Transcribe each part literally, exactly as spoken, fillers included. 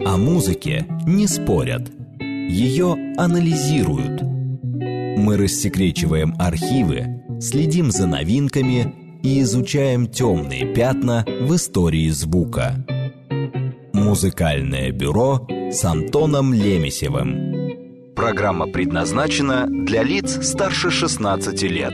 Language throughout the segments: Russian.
О музыке не спорят, ее анализируют. Мы рассекречиваем архивы, следим за новинками и изучаем темные пятна в истории звука. Музыкальное бюро с Антоном Лемесевым. Программа предназначена для лиц старше шестнадцати лет.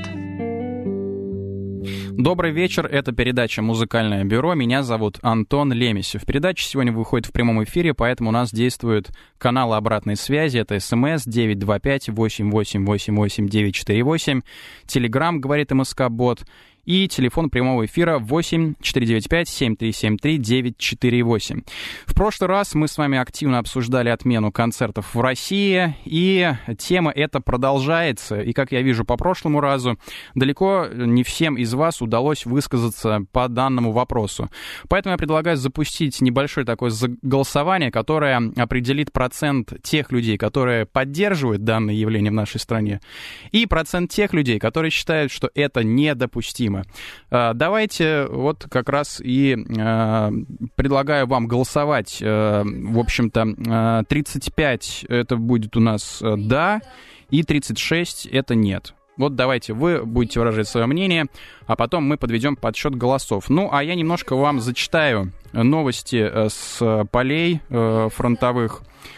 Добрый вечер, это передача «Музыкальное бюро». Меня зовут Антон Лемесев. Передача сегодня выходит в прямом эфире, поэтому у нас действуют каналы обратной связи. Это СМС девять два пять восемь восемь восемь восемь девять четыре восемь, Телеграм, говорит МСК-бот, и телефон прямого эфира восемь четыре девять пять семь три семь три девять четыре восемь. В прошлый раз мы с вами активно обсуждали отмену концертов в России, и тема эта продолжается. И, как я вижу по прошлому разу, далеко не всем из вас удалось высказаться по данному вопросу. Поэтому я предлагаю запустить небольшое такое голосование, которое определит процент тех людей, которые поддерживают данное явление в нашей стране, и процент тех людей, которые считают, что это недопустимо. Давайте вот как раз и э, предлагаю вам голосовать. Э, в общем-то, тридцать пять это будет у нас «да», и тридцать шесть это «нет». Вот давайте вы будете выражать свое мнение, а потом мы подведем подсчет голосов. Ну, а я немножко вам зачитаю новости с полей э, фронтовых.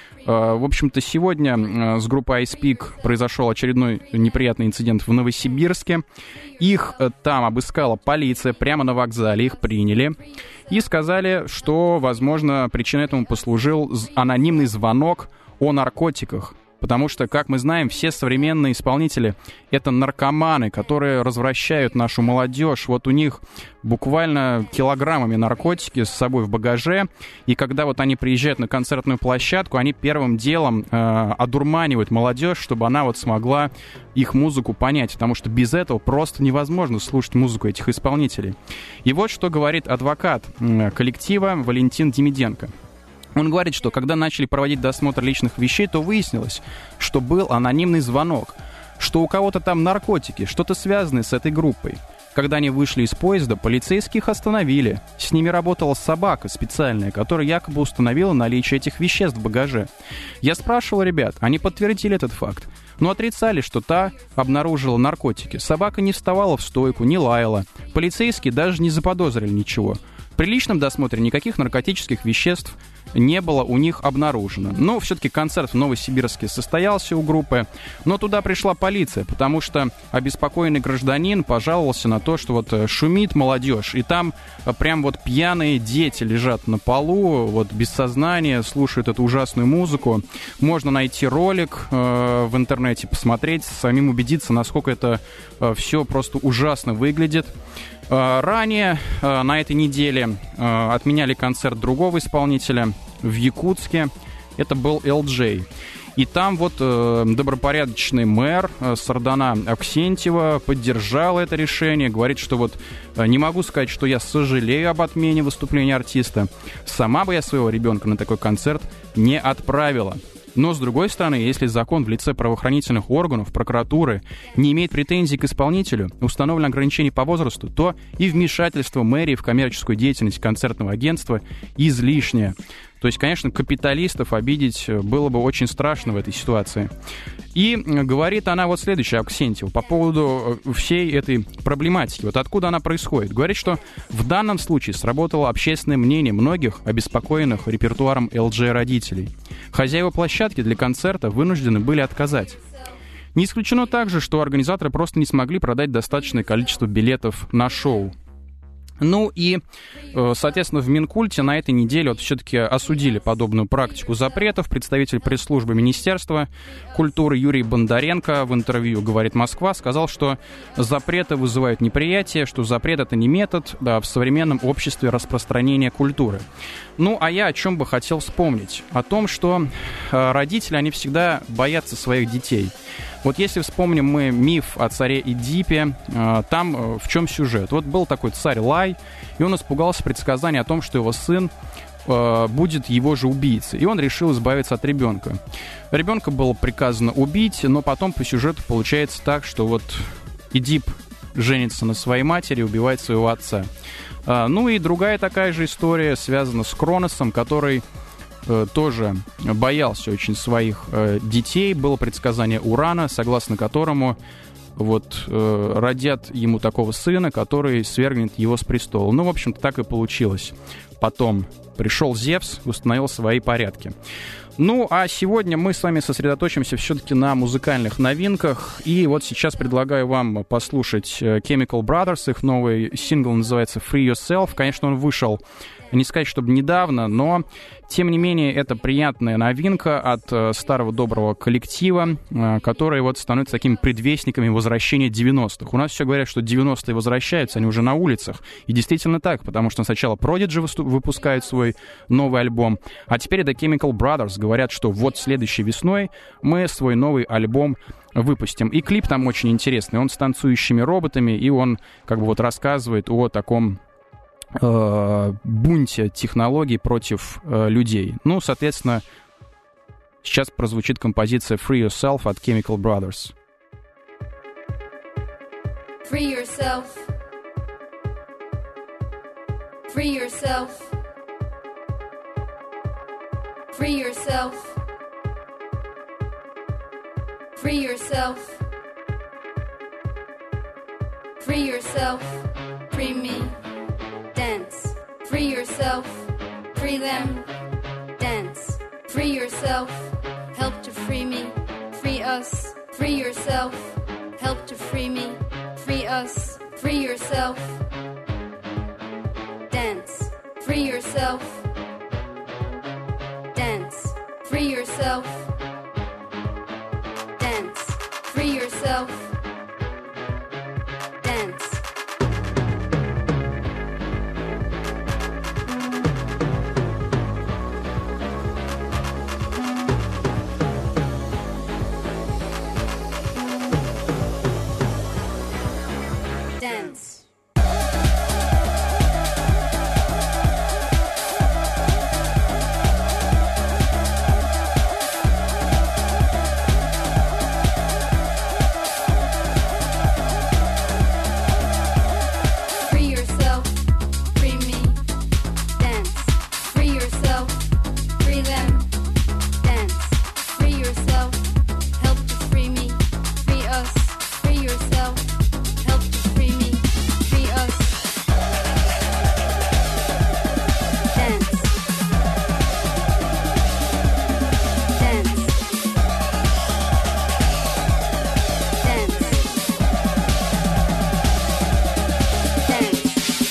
В общем-то, сегодня с группой iSpeak произошел очередной неприятный инцидент в Новосибирске. Их там обыскала полиция прямо на вокзале, их приняли. И сказали, что, возможно, причиной этому послужил анонимный звонок о наркотиках. Потому что, как мы знаем, все современные исполнители — это наркоманы, которые развращают нашу молодежь. Вот у них буквально килограммами наркотики с собой в багаже. И когда вот они приезжают на концертную площадку, они первым делом э, одурманивают молодежь, чтобы она вот смогла их музыку понять. Потому что без этого просто невозможно слушать музыку этих исполнителей. И вот что говорит адвокат э, коллектива Валентин Демиденко. Он говорит, что когда начали проводить досмотр личных вещей, то выяснилось, что был анонимный звонок, что у кого-то там наркотики, что-то связанное с этой группой. Когда они вышли из поезда, полицейские их остановили. С ними работала собака специальная, которая якобы установила наличие этих веществ в багаже. Я спрашивал ребят, они подтвердили этот факт, но отрицали, что та обнаружила наркотики. Собака не вставала в стойку, не лаяла. Полицейские даже не заподозрили ничего. При личном досмотре никаких наркотических веществ не было у них обнаружено. Но все-таки концерт в Новосибирске состоялся у группы, но туда пришла полиция, потому что обеспокоенный гражданин пожаловался на то, что вот шумит молодежь, и там прям вот пьяные дети лежат на полу, вот без сознания, слушают эту ужасную музыку. Можно найти ролик э, в интернете, посмотреть, самим убедиться, насколько это э, все просто ужасно выглядит. Ранее на этой неделе отменяли концерт другого исполнителя в Якутске. Это был эл джей. И там вот добропорядочный мэр Сардана Аксентьева поддержал это решение. Говорит, что вот не могу сказать, что я сожалею об отмене выступления артиста. Сама бы я своего ребенка на такой концерт не отправила. Но, с другой стороны, если закон в лице правоохранительных органов, прокуратуры не имеет претензий к исполнителю, установлено ограничение по возрасту, то и вмешательство мэрии в коммерческую деятельность концертного агентства излишнее. То есть, конечно, капиталистов обидеть было бы очень страшно в этой ситуации. И говорит она вот следующее, Аксентьева, по поводу всей этой проблематики. Вот откуда она происходит. Говорит, что в данном случае сработало общественное мнение многих обеспокоенных репертуаром эл джей родителей. Хозяева площадки для концерта вынуждены были отказать. Не исключено также, что организаторы просто не смогли продать достаточное количество билетов на шоу. Ну и, соответственно, в Минкульте на этой неделе вот все-таки осудили подобную практику запретов. Представитель пресс-службы Министерства культуры Юрий Бондаренко в интервью «Говорит Москва» сказал, что запреты вызывают неприятие, что запрет — это не метод, да, в современном обществе распространения культуры. Ну, а я о чем бы хотел вспомнить? О том, что родители, они всегда боятся своих детей. Вот если вспомним мы миф о царе Эдипе, там в чем сюжет? Вот был такой царь Лай, и он испугался предсказания о том, что его сын будет его же убийцей, и он решил избавиться от ребенка. Ребенка было приказано убить, но потом по сюжету получается так, что вот Эдип женится на своей матери и убивает своего отца. Ну и другая такая же история связана с Кроносом, который э, тоже боялся очень своих э, детей. Было предсказание Урана, согласно которому вот э, родят ему такого сына, который свергнет его с престола. Ну, в общем-то, так и получилось. Потом пришел Зевс, установил свои порядки. Ну, а сегодня мы с вами сосредоточимся все-таки на музыкальных новинках. И вот сейчас предлагаю вам послушать Chemical Brothers. Их новый сингл называется Free Yourself. Конечно, он вышел, не сказать, чтобы недавно, но, тем не менее, это приятная новинка от э, старого доброго коллектива, э, который вот становится такими предвестниками возвращения девяностых. У нас все говорят, что девяностые возвращаются, они уже на улицах. И действительно так, потому что сначала Prodigy выступ- выпускает свой новый альбом, а теперь это Chemical Brothers говорят, что вот следующей весной мы свой новый альбом выпустим. И клип там очень интересный, он с танцующими роботами, и он как бы вот рассказывает о таком бунте технологий против э, людей. Ну, соответственно, сейчас прозвучит композиция Free Yourself от Chemical Brothers. Free yourself. Free yourself. Free yourself. Free yourself. Free yourself. Free me. Dance. Free yourself. Free them. Dance. Free yourself. Help to free me. Free us. Free yourself. Help to free me. Free us. Free yourself. Dance. Free yourself. Dance. Free yourself. Dance. Free yourself. Dance. Dance. Free yourself, free me, dance. Free yourself, free them, dance. Free yourself, help to free me, free us. Free yourself, help to free me, free us. Dance. Dance. Dance. Dance.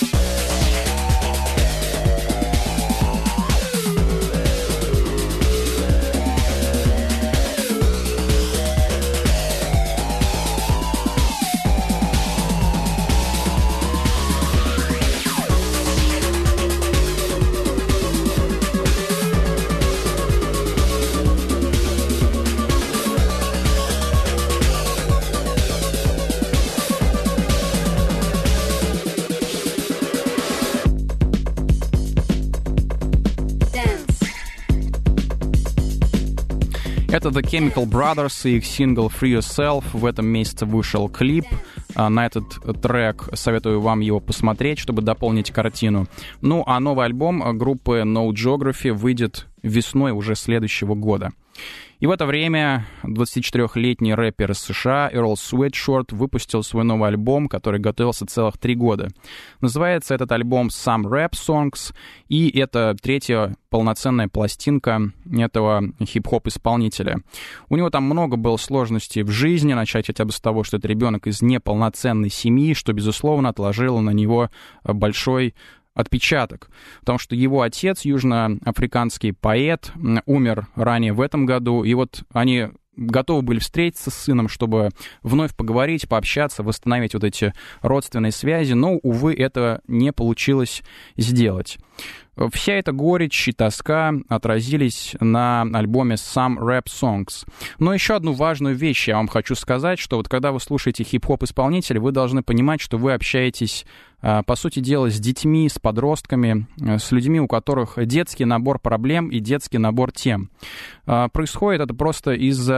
Это The Chemical Brothers и их сингл Free Yourself. В этом месяце вышел клип. На этот трек советую вам его посмотреть, чтобы дополнить картину. Ну, а новый альбом группы No Geography выйдет весной уже следующего года. И в это время двадцатичетырёхлетний рэпер из США Earl Sweatshirt выпустил свой новый альбом, который готовился целых три года. Называется этот альбом Some Rap Songs, и это третья полноценная пластинка этого хип-хоп-исполнителя. У него там много было сложностей в жизни, начать хотя бы с того, что это ребенок из неполноценной семьи, что, безусловно, отложило на него большой отпечаток, потому что его отец, южноафриканский поэт, умер ранее в этом году, и вот они готовы были встретиться с сыном, чтобы вновь поговорить, пообщаться, восстановить вот эти родственные связи, но, увы, это не получилось сделать. Вся эта горечь и тоска отразились на альбоме Some Rap Songs. Но еще одну важную вещь я вам хочу сказать, что вот когда вы слушаете хип-хоп-исполнителей, вы должны понимать, что вы общаетесь, по сути дела, с детьми, с подростками, с людьми, у которых детский набор проблем и детский набор тем. Происходит это просто из-за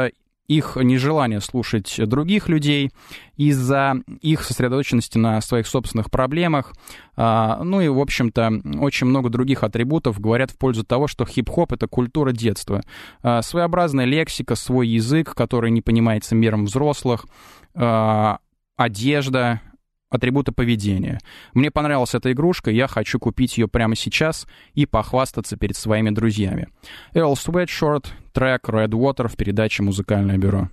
их нежелания слушать других людей, из-за их сосредоточенности на своих собственных проблемах. Ну и, в общем-то, очень много других атрибутов говорят в пользу того, что хип-хоп — это культура детства. Своеобразная лексика, свой язык, который не понимается миром взрослых, одежда, атрибуты поведения. Мне понравилась эта игрушка, я хочу купить ее прямо сейчас и похвастаться перед своими друзьями. Earl Sweatshirt, трек Red Water в передаче «Музыкальное бюро».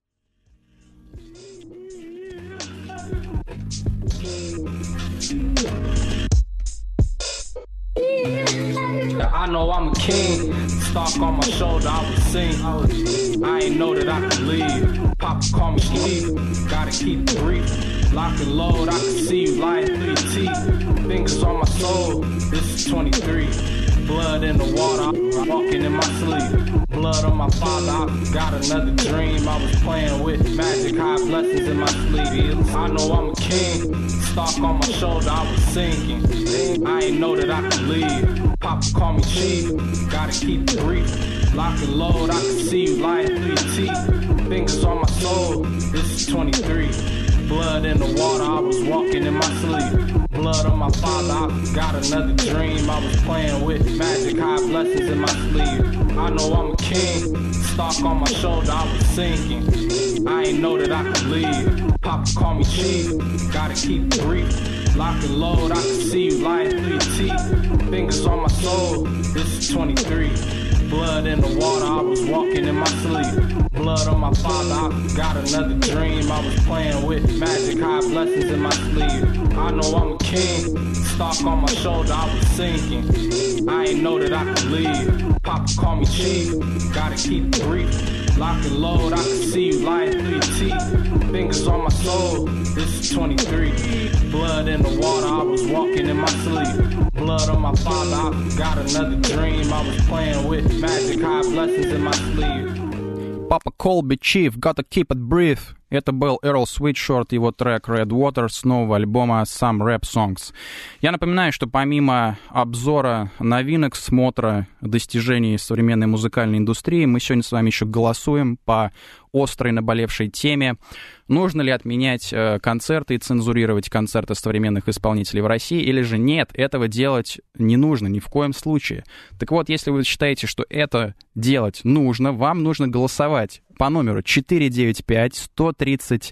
I know I'm a king, stock on my shoulder, I would sing. I ain't know that I could leave. Papa call me sleep, gotta keep it brief. Lock and load, I can see you lying through your teeth. Fingers on my soul, this is twenty-three. Blood in the water, I'm walking in my sleep. Blood on my father, I got another dream. I was playing with magic, high blessings in my sleeve. I know I'm a king, stock on my shoulder, I was sinking. I ain't know that I could leave. Papa call me chief, gotta keep it brief. Lock and load, I can see you lying through your teeth. Fingers on my soul, this is twenty-three. Blood in the water, I was walking in my sleep. Blood on my father, I got another dream. I was playing with magic, high blessings in my sleeve. I know I'm a king, stock on my shoulder, I was sinking. I ain't know that I could leave. Papa call me chief, gotta keep it brief. Lock and load, I can see you lying through your teeth. Fingers on my soul, this is twenty-three. Blood in the water, I was walking in my sleep. Blood on my father, I got another dream. I was playing with magic, high blessings in my sleeve. I know I'm a king, stock on my shoulder, I was sinking. I ain't know that I could leave. Papa call me chief, gotta keep it brief. Lock and load, I can see you lying through your teeth. Fingers on my soul, this is twenty-three. Blood in the water, I was walking in my sleep. Blood on my father, I got another dream. I was playing with magic, high blessings in my sleeve. Papa call me chief, gotta keep it brief. Это был Earl Sweatshirt, его трек Red Water с нового альбома Some Rap Songs. Я напоминаю, что помимо обзора новинок, смотра достижений современной музыкальной индустрии, мы сегодня с вами еще голосуем по острой наболевшей теме. Нужно ли отменять э, концерты и цензурировать концерты современных исполнителей в России, или же нет, этого делать не нужно ни в коем случае. Так вот, если вы считаете, что это делать нужно, вам нужно голосовать по номеру четыре девять пять сто тридцать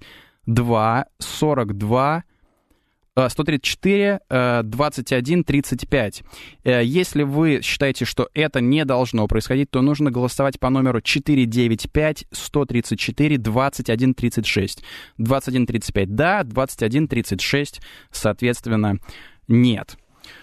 два сорок два сто тридцать четыре двадцать один тридцать пять. Если вы считаете, что это не должно происходить, то нужно голосовать по номеру четыре девять пять сто тридцать четыре двадцать один тридцать шесть. двадцать один тридцать пять да, двадцать один тридцать шесть, соответственно, нет.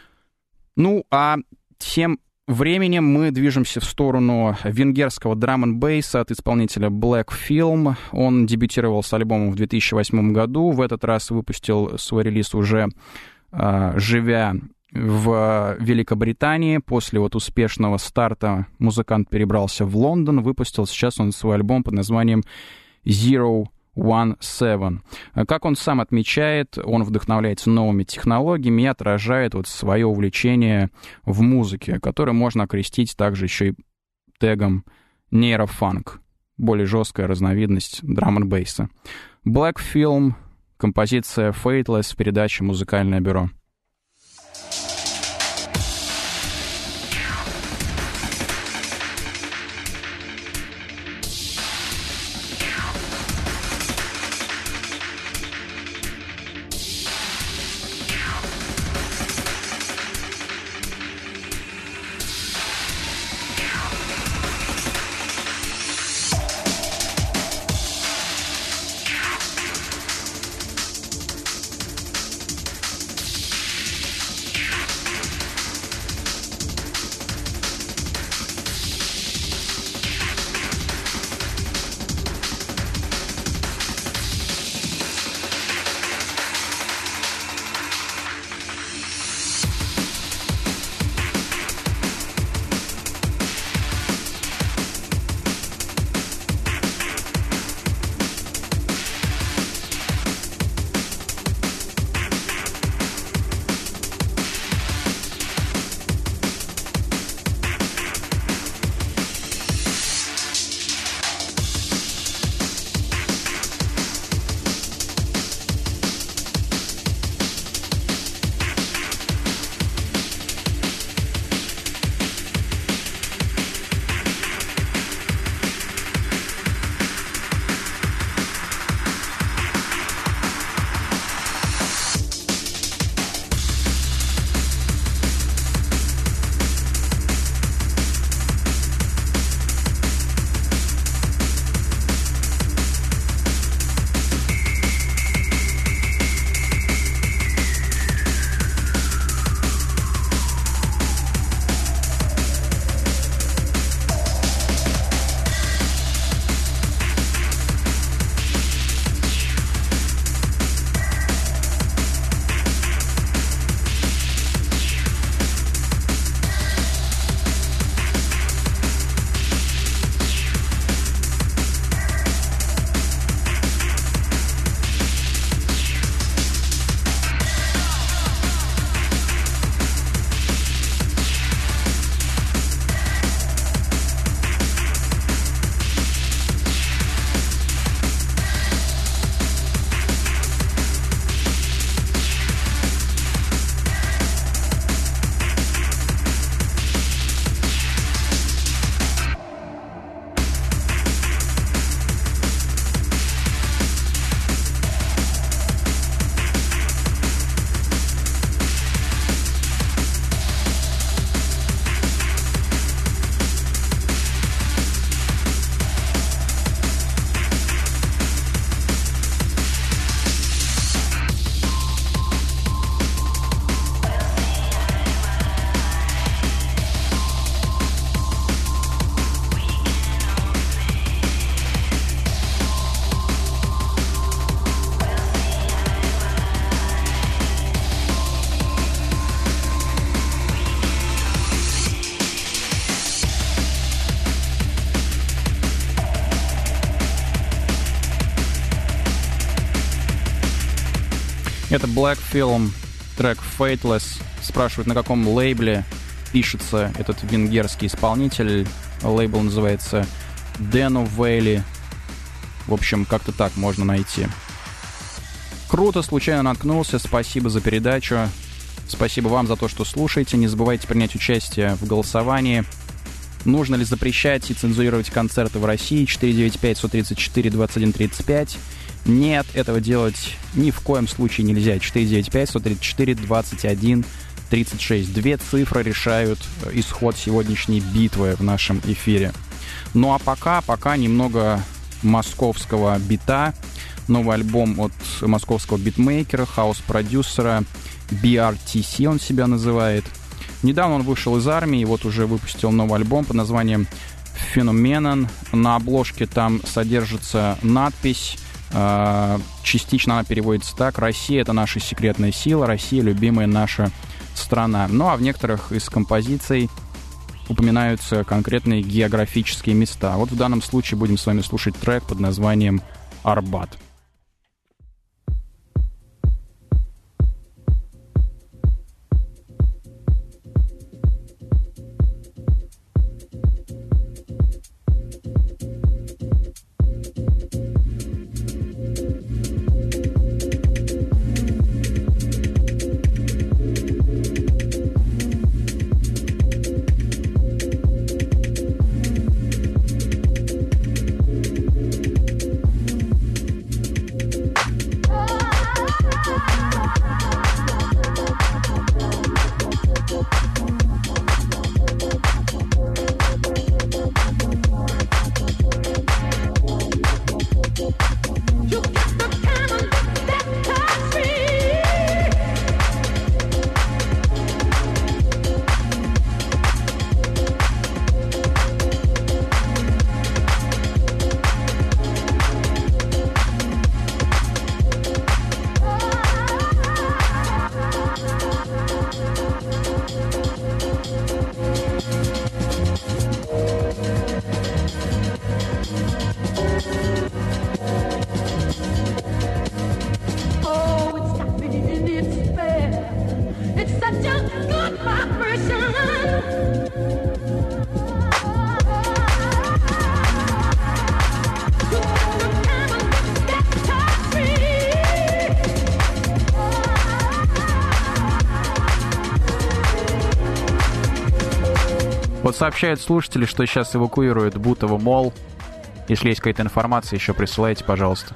Ну, а тем временем мы движемся в сторону венгерского драм-н-бейса от исполнителя Black Film. Он дебютировал с альбомом в две тысячи восьмом году. В этот раз выпустил свой релиз уже э, живя в Великобритании. После вот успешного старта музыкант перебрался в Лондон. Выпустил сейчас он свой альбом под названием Zero One Seven. Как он сам отмечает, он вдохновляется новыми технологиями и отражает вот свое увлечение в музыке, которое можно окрестить также еще и тегом нейрофанк, более жесткая разновидность драм-н-бейса. Black Film, композиция Fateless в передаче «Музыкальное бюро». Это Black Film, трек Fateless. Спрашивают, на каком лейбле пишется этот венгерский исполнитель. Лейбл называется Deno Valley. В общем, как-то так можно найти. Круто, случайно наткнулся. Спасибо за передачу. Спасибо вам за то, что слушаете. Не забывайте принять участие в голосовании. Нужно ли запрещать и цензурировать концерты в России? четыре девять пять сто тридцать четыре двадцать один тридцать пять. Нет, этого делать ни в коем случае нельзя. четыре девять пять сто тридцать четыре двадцать один тридцать шесть. Две цифры решают исход сегодняшней битвы в нашем эфире. Ну а пока, пока немного московского бита. Новый альбом от московского битмейкера, хаус-продюсера би ар ти си он себя называет. Недавно он вышел из армии и вот уже выпустил новый альбом под названием «Phenomenon». На обложке там содержится надпись, э, частично она переводится так: «Россия — это наша секретная сила, Россия — любимая наша страна». Ну а в некоторых из композиций упоминаются конкретные географические места. Вот в данном случае будем с вами слушать трек под названием «Арбат». Вот сообщают слушатели, что сейчас эвакуируют Бутово молл. Если есть какая-то информация, еще присылайте, пожалуйста.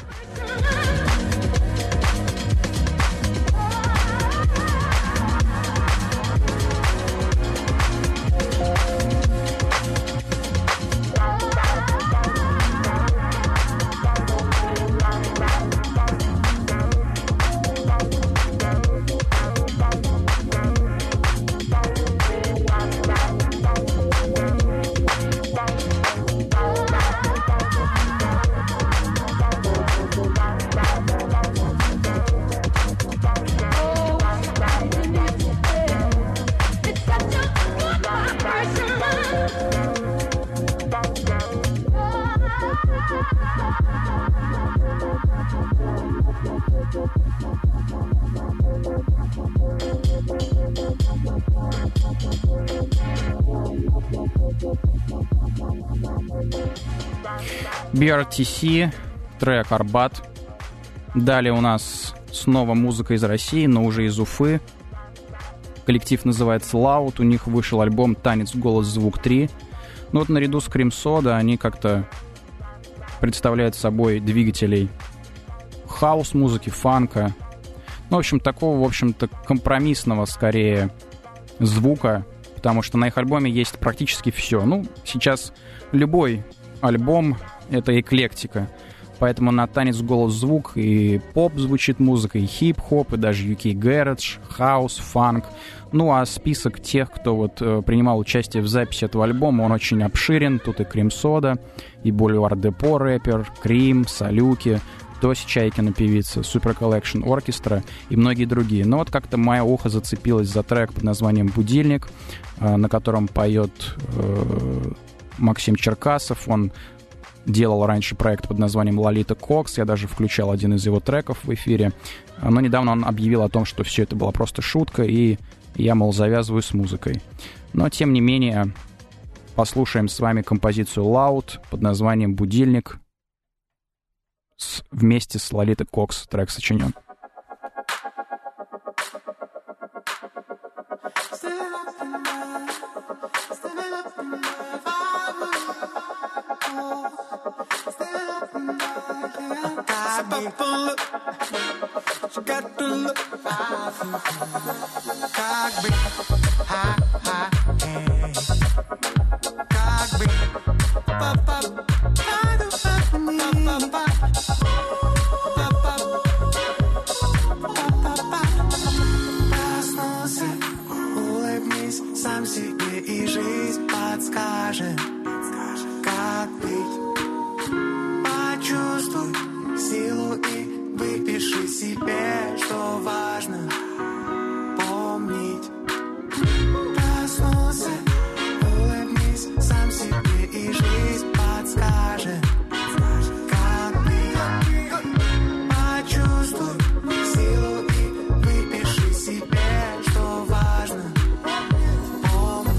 би ар ти си, трек «Арбат». Далее у нас снова музыка из России, но уже из Уфы. Коллектив называется «Loud», у них вышел альбом «Танец, голос, звук три». Ну вот наряду с Cream Soda они как-то представляют собой двигателей хаус-музыки, фанка. Ну, в общем, такого, в общем-то, компромиссного, скорее, звука, потому что на их альбоме есть практически все. Ну, сейчас любой альбом — это эклектика. Поэтому на «Танец, голос, звук» и поп звучит музыка, и хип-хоп, и даже ю кей Garage, хаус, фанк. Ну а список тех, кто вот э, принимал участие в записи этого альбома, он очень обширен. Тут и Cream Soda, и Boulevard Депо рэпер, Крим, Салюки, Тося Чайкина певица, Super Collection Orchestra и многие другие. Но вот как-то мое ухо зацепилось за трек под названием «Будильник», э, на котором поет э, Максим Черкасов. Он делал раньше проект под названием Лолита Кокс. Я даже включал один из его треков в эфире. Но недавно он объявил о том, что все это была просто шутка, и я, мол, завязываю с музыкой. Но, тем не менее, послушаем с вами композицию Loud под названием «Будильник». С, вместе с Лолитой Кокс трек сочинен. Улыбнись сам себе, и жизнь подскажет, как быть. Почувствуй силу и выпиши себе, что важно помнить. Проснулся, улыбнись сам себе, и жизнь подскажет, как быть. Почувствуй силу и выпиши себе, что важно помнить.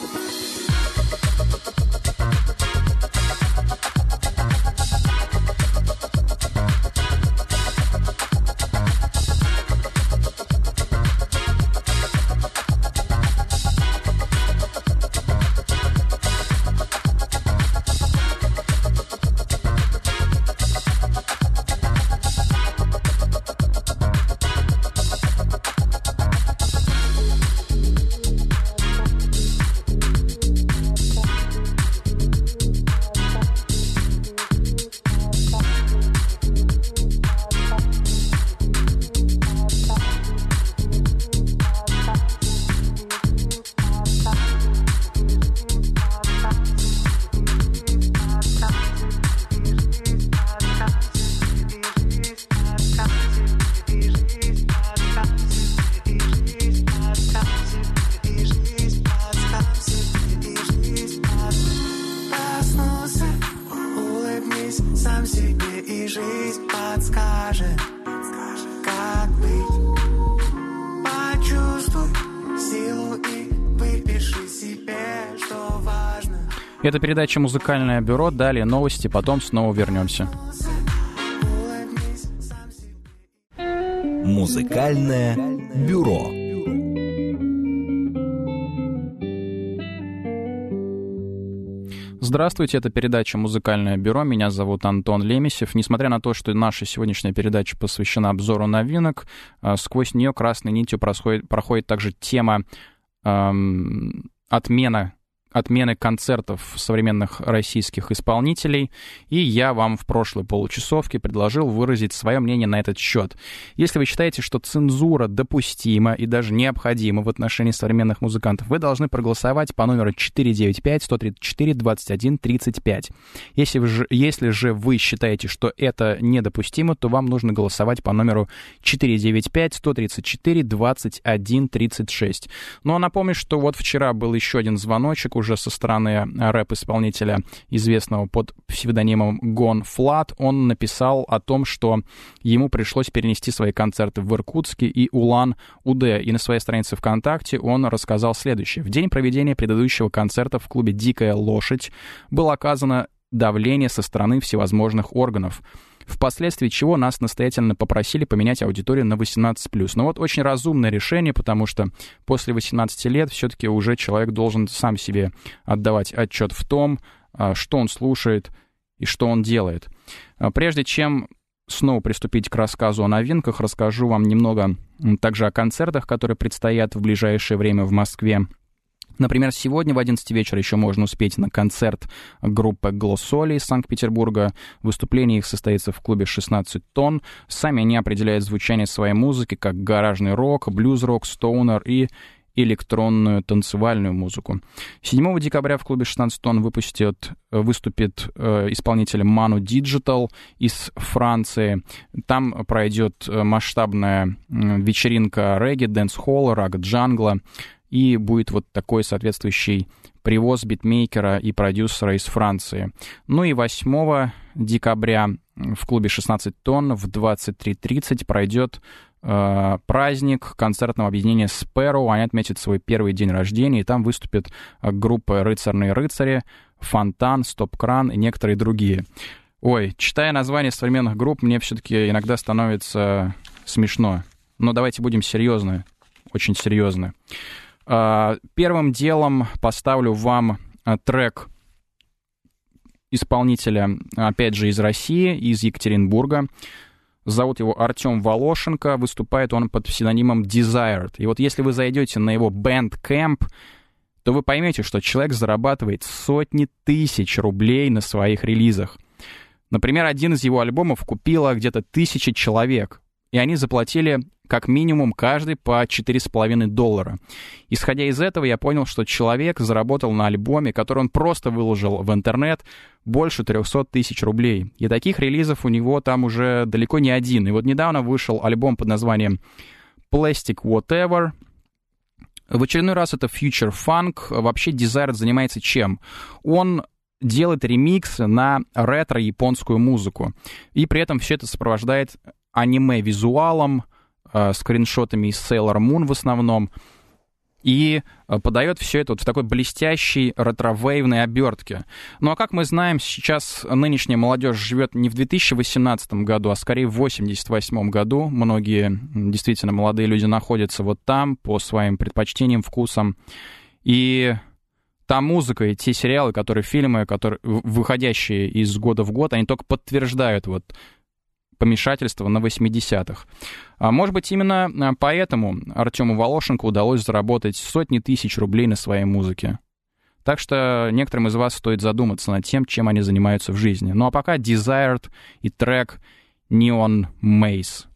Это передача «Музыкальное бюро». Далее новости, потом снова вернемся. Музыкальное бюро. Здравствуйте, это передача «Музыкальное бюро». Меня зовут Антон Лемесев. Несмотря на то, что наша сегодняшняя передача посвящена обзору новинок, сквозь нее красной нитью проходит, проходит также тема эм, отмена отмены концертов современных российских исполнителей, и я вам в прошлой получасовке предложил выразить свое мнение на этот счет. Если вы считаете, что цензура допустима и даже необходима в отношении современных музыкантов, вы должны проголосовать по номеру четыре девять пять сто тридцать четыре двадцать один тридцать пять. Если же, если же вы считаете, что это недопустимо, то вам нужно голосовать по номеру четыре девять пять сто тридцать четыре двадцать один тридцать шесть. Ну а напомню, что вот вчера был еще один звоночек уже со стороны рэп-исполнителя, известного под псевдонимом Gone Flat. Он написал о том, что ему пришлось перенести свои концерты в Иркутске и Улан-Удэ. И на своей странице ВКонтакте он рассказал следующее. В день проведения предыдущего концерта в клубе «Дикая лошадь» было оказано давление со стороны всевозможных органов, впоследствии чего нас настоятельно попросили поменять аудиторию на восемнадцать плюс. Но вот очень разумное решение, потому что после восемнадцати лет все-таки уже человек должен сам себе отдавать отчет в том, что он слушает и что он делает. Прежде чем снова приступить к рассказу о новинках, расскажу вам немного также о концертах, которые предстоят в ближайшее время в Москве. Например, сегодня в одиннадцать вечера еще можно успеть на концерт группы Глоссоли из Санкт-Петербурга. Выступление их состоится в клубе шестнадцать тонн. Сами они определяют звучание своей музыки как гаражный рок, блюз-рок, стоунер и электронную танцевальную музыку. седьмого декабря в клубе шестнадцать тонн выпустит, выступит э, исполнитель Manu Digital из Франции. Там пройдет масштабная вечеринка регги, дэнс-холла, раг-джангла. И будет вот такой соответствующий привоз битмейкера и продюсера из Франции. Ну и восьмого декабря в клубе шестнадцать тонн в двадцать три тридцать пройдет э, праздник концертного объединения Sparrow. Они отметят свой первый день рождения, и там выступят группы «Рыцарные рыцари», «Фонтан», «Стоп-кран» и некоторые другие. Ой, читая названия современных групп, мне все-таки иногда становится смешно. Но давайте будем серьезны, очень серьезны. Первым делом поставлю вам трек исполнителя, опять же, из России, из Екатеринбурга. Зовут его Артем Волошенко, выступает он под псевдонимом Desired. И вот если вы зайдете на его Bandcamp, то вы поймете, что человек зарабатывает сотни тысяч рублей на своих релизах. Например, один из его альбомов купило где-то тысяча человек, и они заплатили как минимум каждый по четыре с половиной доллара. Исходя из этого, я понял, что человек заработал на альбоме, который он просто выложил в интернет, больше трехсот тысяч рублей. И таких релизов у него там уже далеко не один. И вот недавно вышел альбом под названием Plastic Whatever. В очередной раз это Future Funk. Вообще Desired занимается чем? Он делает ремиксы на ретро-японскую музыку. И при этом все это сопровождает аниме-визуалом, э, скриншотами из Sailor Moon в основном. И э, подает все это вот в такой блестящей ретро-вейвной обертке. Ну а как мы знаем, сейчас нынешняя молодежь живет не в две тысячи восемнадцатом году, а скорее в восемьдесят восьмом году. Многие действительно молодые люди находятся вот там по своим предпочтениям, вкусам. И та музыка и те сериалы, которые, фильмы, которые, выходящие из года в год, они только подтверждают вот помешательство на восьмидесятых. А может быть, именно поэтому Артему Волошенко удалось заработать сотни тысяч рублей на своей музыке. Так что некоторым из вас стоит задуматься над тем, чем они занимаются в жизни. Ну а пока Desired и трек Neon Maze.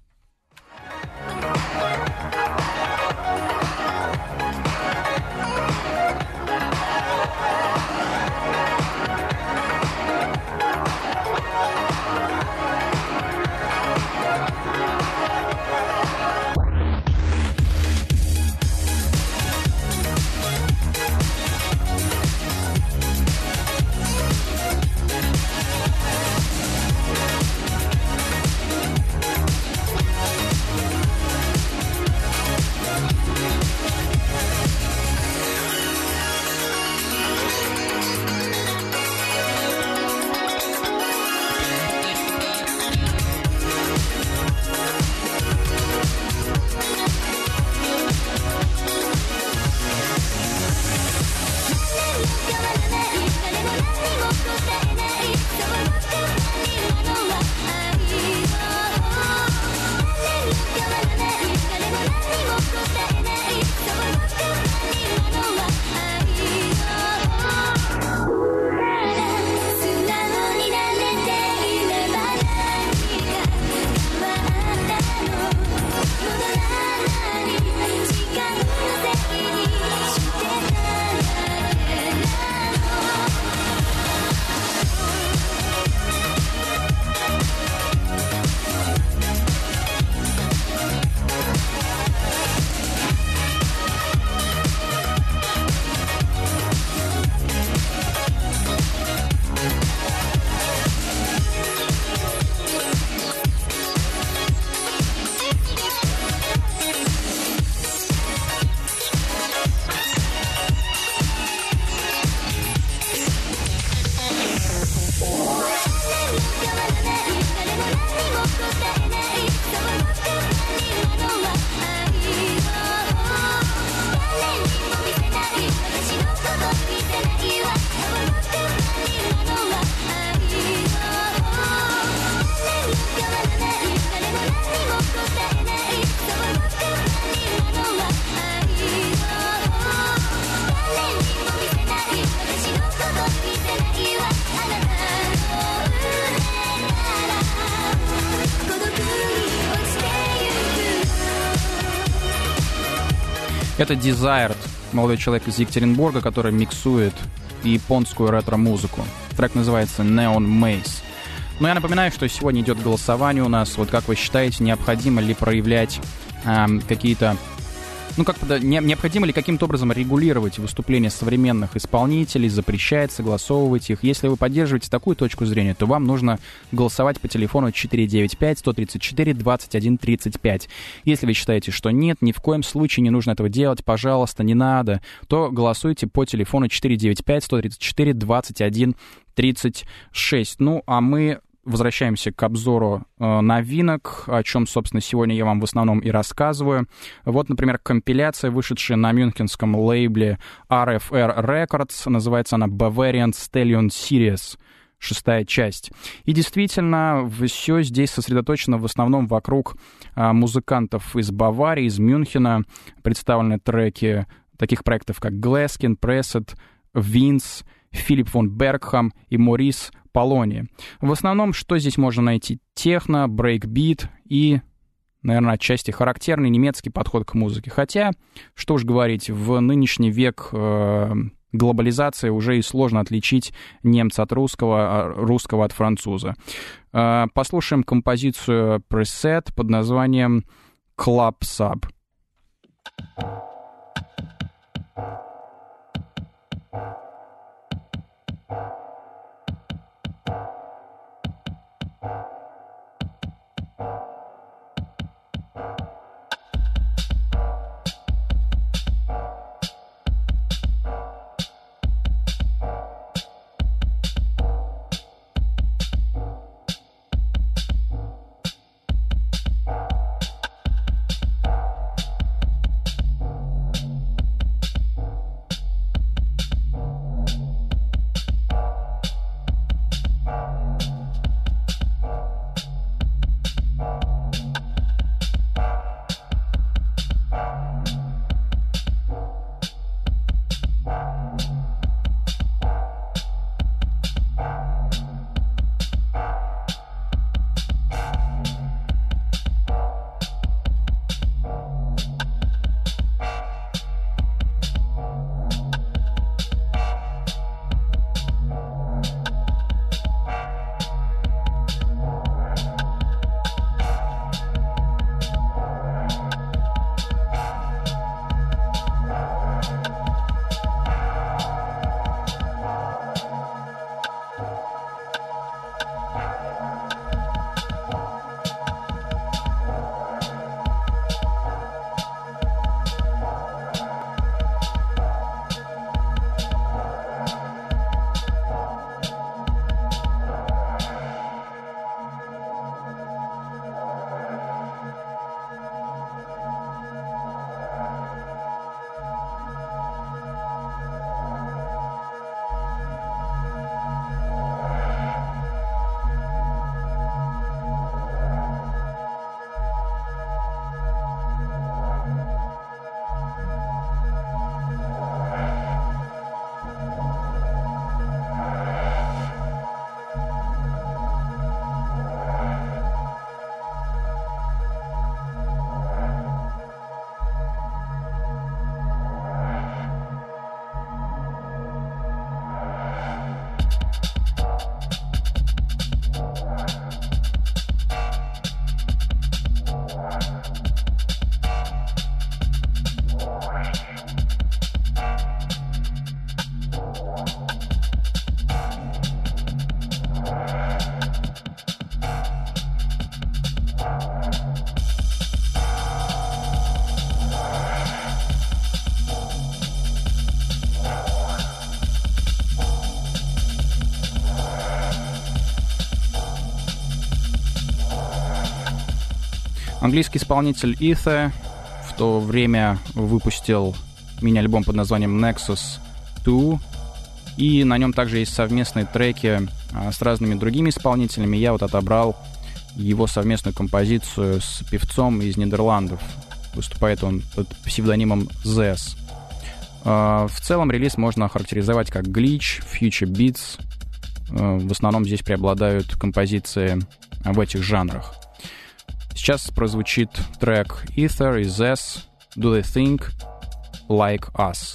Это Desired, молодой человек из Екатеринбурга, который миксует японскую ретро-музыку. Трек называется Neon Maze. Но я напоминаю, что сегодня идет голосование у нас. Вот как вы считаете, необходимо ли проявлять э, какие-то Ну, как да, не, необходимо ли каким-то образом регулировать выступления современных исполнителей, запрещать, согласовывать их? Если вы поддерживаете такую точку зрения, то вам нужно голосовать по телефону четыре девять пять сто тридцать четыре двадцать один тридцать пять. Если вы считаете, что нет, ни в коем случае не нужно этого делать, пожалуйста, не надо, то голосуйте по телефону четыре девять пять сто тридцать четыре двадцать один тридцать шесть. Ну, а мы возвращаемся к обзору э, новинок, о чем, собственно, сегодня я вам в основном и рассказываю. Вот, например, компиляция, вышедшая на мюнхенском лейбле ар эф эр Records, называется она Bavarian Stallion Series, шестая часть. И действительно, все здесь сосредоточено в основном вокруг э, музыкантов из Баварии, из Мюнхена. Представлены треки таких проектов, как Глэскин, Пресет, Винс, Филипп фон Бергхам и Морис Полони. В основном, что здесь можно найти? Техно, брейкбит и, наверное, отчасти характерный немецкий подход к музыке. Хотя, что уж говорить, в нынешний век э, глобализации уже и сложно отличить немца от русского, а русского от француза. Э, послушаем композицию Preset под названием Club Sub. Английский исполнитель Ether в то время выпустил мини-альбом под названием Nexus два, и на нем также есть совместные треки а, с разными другими исполнителями. Я вот отобрал его совместную композицию с певцом из Нидерландов. Выступает он под псевдонимом Zes. А, в целом релиз можно охарактеризовать как glitch, future beats. А, в основном здесь преобладают композиции в этих жанрах. Сейчас прозвучит трек Ether и Zes Do They Think Like Us.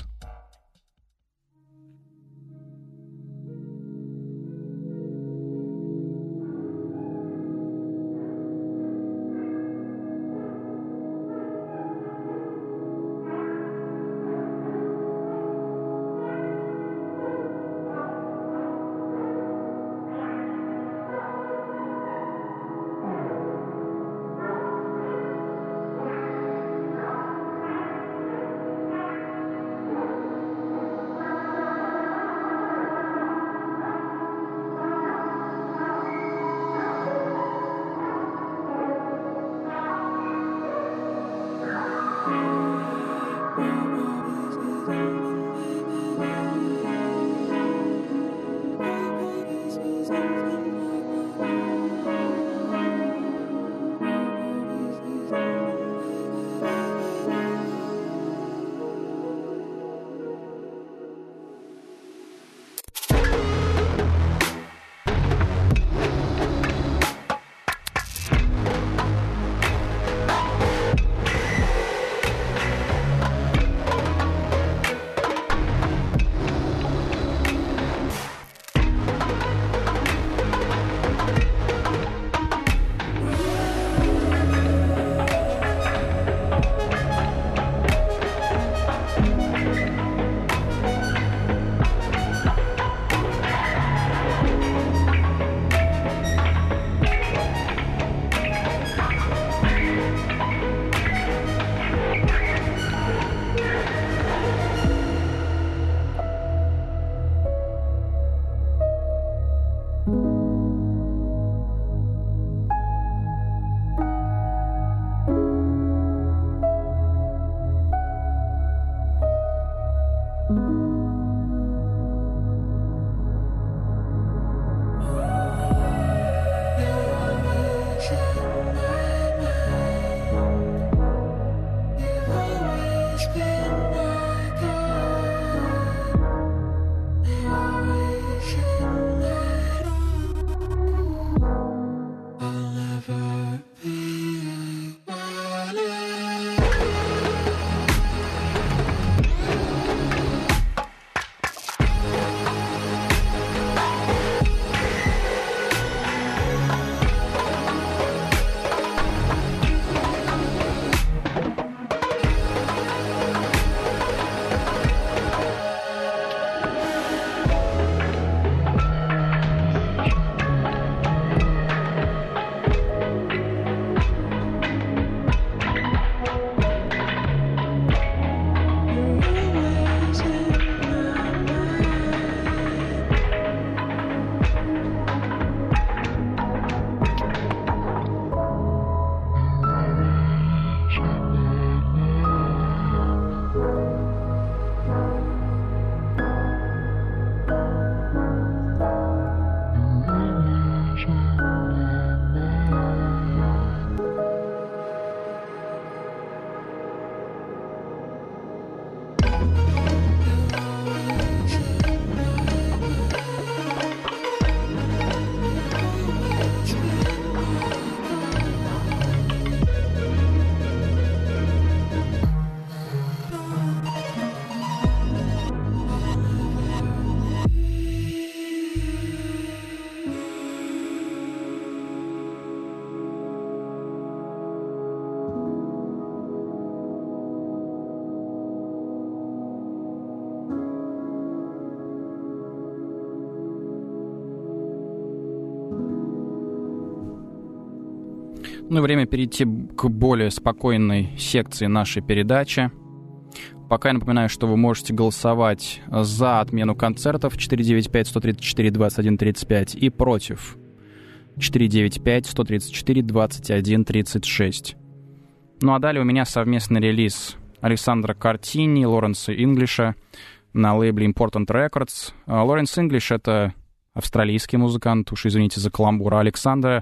Ну и время перейти к более спокойной секции нашей передачи. Пока я напоминаю, что вы можете голосовать за отмену концертов четыре девять пять сто тридцать четыре двадцать один тридцать пять и против четыре девять пять сто тридцать четыре двадцать один тридцать шесть. Ну а далее у меня совместный релиз Александра Картини и Лоренса Инглиша на лейбле Important Records. Лоренс Инглиш — это австралийский музыкант, уж извините за каламбур, а Александра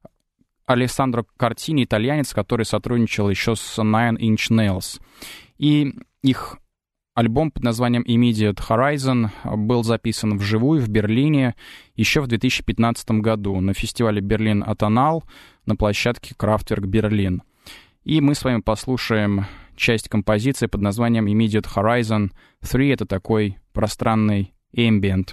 Алессандро Картини — итальянец, который сотрудничал еще с Nine Inch Nails. И их альбом под названием Immediate Horizon был записан вживую в Берлине еще в две тысячи пятнадцатом году на фестивале Берлин Атонал на площадке Kraftwerk Берлин. И мы с вами послушаем часть композиции под названием Immediate Horizon три. Это такой пространный ambient.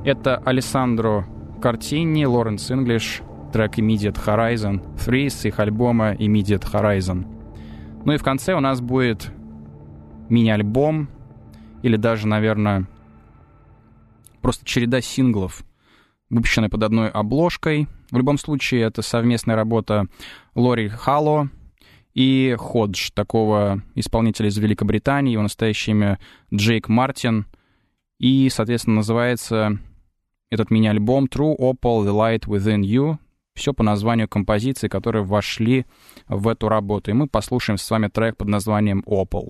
Это Алессандро Картини, Лоренс Инглиш, трек Immediate Horizon, Free с их альбома Immediate Horizon. Ну и в конце у нас будет мини-альбом, или даже, наверное, просто череда синглов, выпущенная под одной обложкой. В любом случае, это совместная работа Лори Халло и Ходж, такого исполнителя из Великобритании. Его настоящее имя Джейк Мартин. И, соответственно, называется этот мини-альбом True Opal, The Light Within You. Все по названию композиций, которые вошли в эту работу. И мы послушаем с вами трек под названием Opal.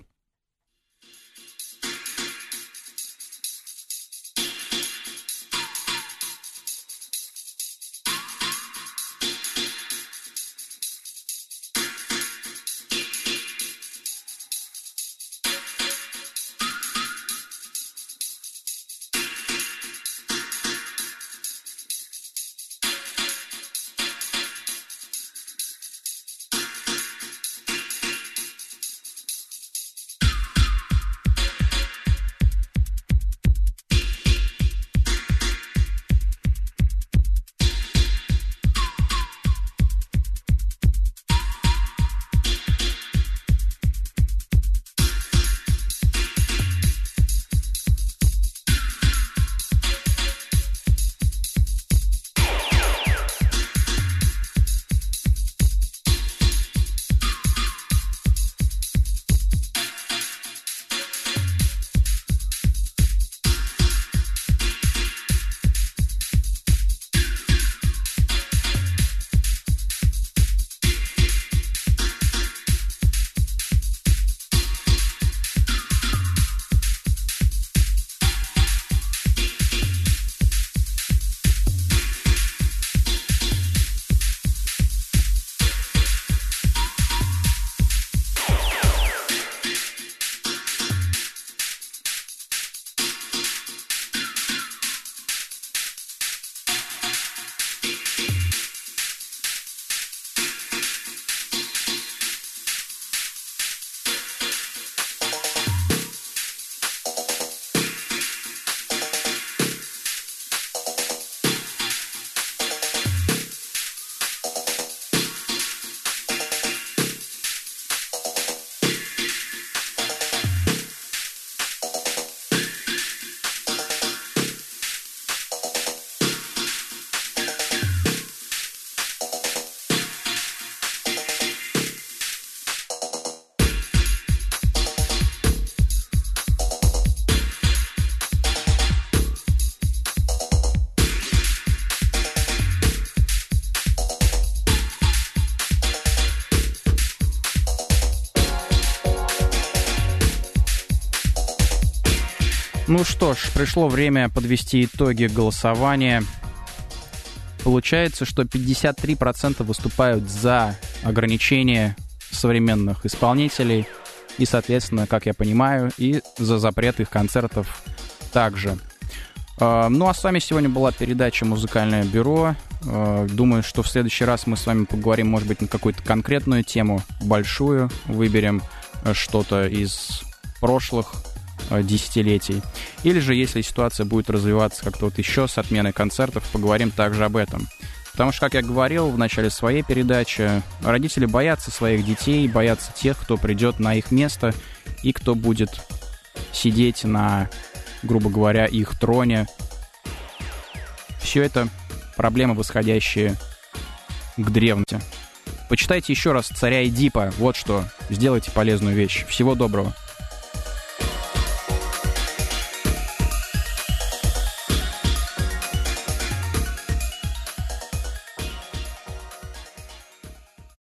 Ну что ж, пришло время подвести итоги голосования. Получается, что пятьдесят три процента выступают за ограничение современных исполнителей и, соответственно, как я понимаю, и за запрет их концертов также. Ну а с вами сегодня была передача «Музыкальное бюро». Думаю, что в следующий раз мы с вами поговорим, может быть, на какую-то конкретную тему, большую, выберем что-то из прошлых десятилетий. Или же, если ситуация будет развиваться как-то вот еще с отменой концертов, поговорим также об этом. Потому что, как я говорил в начале своей передачи, родители боятся своих детей, боятся тех, кто придет на их место и кто будет сидеть на, грубо говоря, их троне. Все это проблемы, восходящие к древности. Почитайте еще раз «Царя Эдипа». Вот что. Сделайте полезную вещь. Всего доброго.